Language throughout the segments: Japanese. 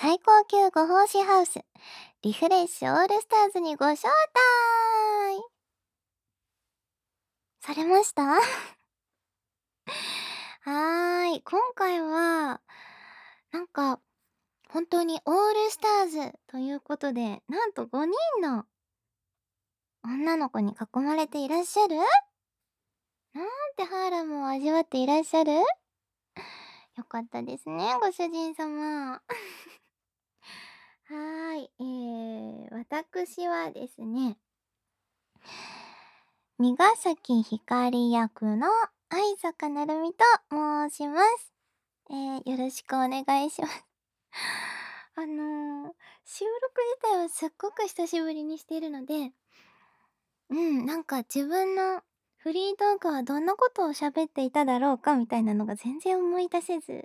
最高級ご奉仕ハウス、リフレッシュオールスターズにご招待されました？はーい。今回は、なんか、本当にオールスターズということで、なんと5人の女の子に囲まれていらっしゃる？なんてハーレムを味わっていらっしゃる？よかったですね、ご主人様。はーい。私はですね、三ヶ崎ひかり役の相坂なるみと申します。よろしくお願いします。あの、収録自体はすっごく久しぶりにしているので、なんか自分のフリートークはどんなことを喋っていただろうかみたいなのが全然思い出せず。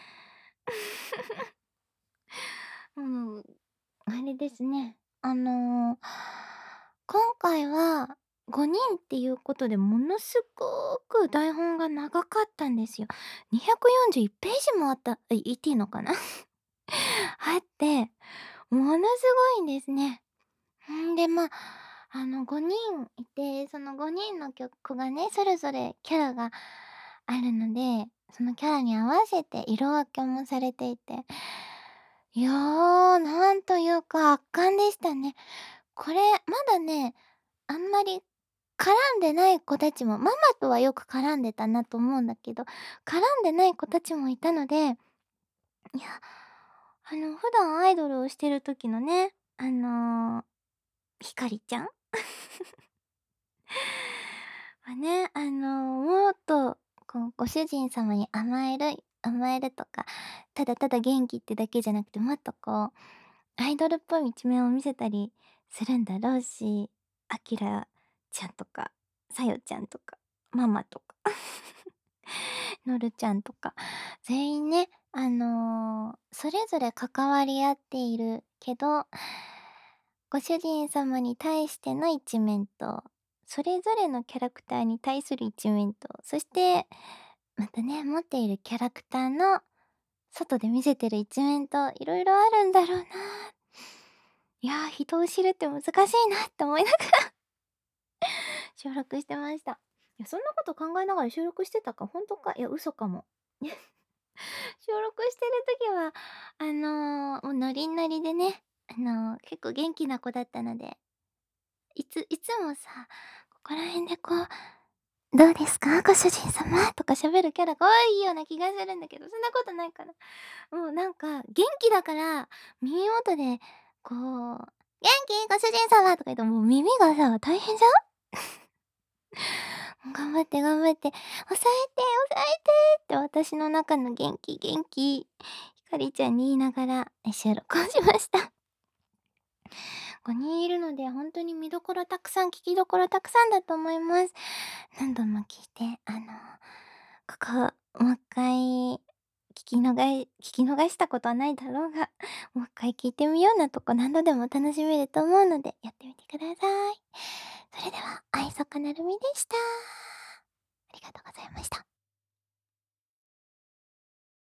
うん、あれですね。今回は5人っていうことでものすごく台本が長かったんですよ。241ページもあった、言っていいのかな？あって、ものすごいんですね。で、5人いて、その5人の曲がね、それぞれキャラがあるので、そのキャラに合わせて色分けもされていて、いやー、なんというか圧巻でしたね。これ、まだね、あんまり絡んでない子たちも、ママとはよく絡んでたなと思うんだけど、絡んでない子たちもいたので、いや、普段アイドルをしてる時のね、ひかりちゃんはね、もっと、こう、ご主人様に甘えるとか、ただただ元気ってだけじゃなくて、もっとこう、アイドルっぽい一面を見せたりするんだろうし、あきらちゃんとか、さよちゃんとか、ママとか、のるちゃんとか、全員ね、それぞれ関わり合っているけど、ご主人様に対しての一面と、それぞれのキャラクターに対する一面と、そして、またね、持っているキャラクターの外で見せてる一面といろいろあるんだろうな。いやー、人を知るって難しいなって思いながら収録してました。いや、そんなこと考えながら収録してたか、ほんとか、いや、嘘かも。収録してる時は、もうノリノリでね、結構元気な子だったので、いつもさ、ここら辺でこう、「どうですか？ご主人様」とか喋るキャラが多いような気がするんだけど、そんなことないから。もうなんか、元気だから、耳元でこう、「元気？ご主人様」とか言うともう耳がさ、大変じゃん？頑張って頑張って、抑えて抑えてって私の中の元気元気、ひかりちゃんに言いながら、収録をしました。5人いるので、ほんとに見どころたくさん、聞きどころたくさんだと思います。何度も聞いて、ここ、もう一回聞き逃したことはないだろうが、もう一回聞いてみようなとこ何度でも楽しめると思うので、やってみてください。それでは、相坂なるみでした。ありがとうございました。